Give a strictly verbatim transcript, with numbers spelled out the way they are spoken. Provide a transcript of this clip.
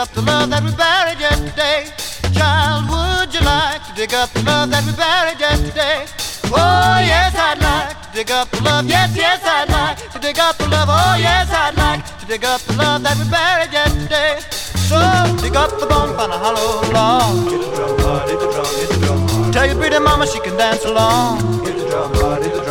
up the love that we buried yesterday? Child, would you like to dig up the love that we buried yesterday? Oh, yes, I'd like to dig up the love. Yes, yes, I'd like to dig up the love. Oh, yes, I'd like to dig up the love that we buried yesterday. So dig up the bone, find a hollow log. Hit the drum hard, hit the drum, hit the drum hard. Tell your pretty mama she can dance along. Hit the drum hard, hit the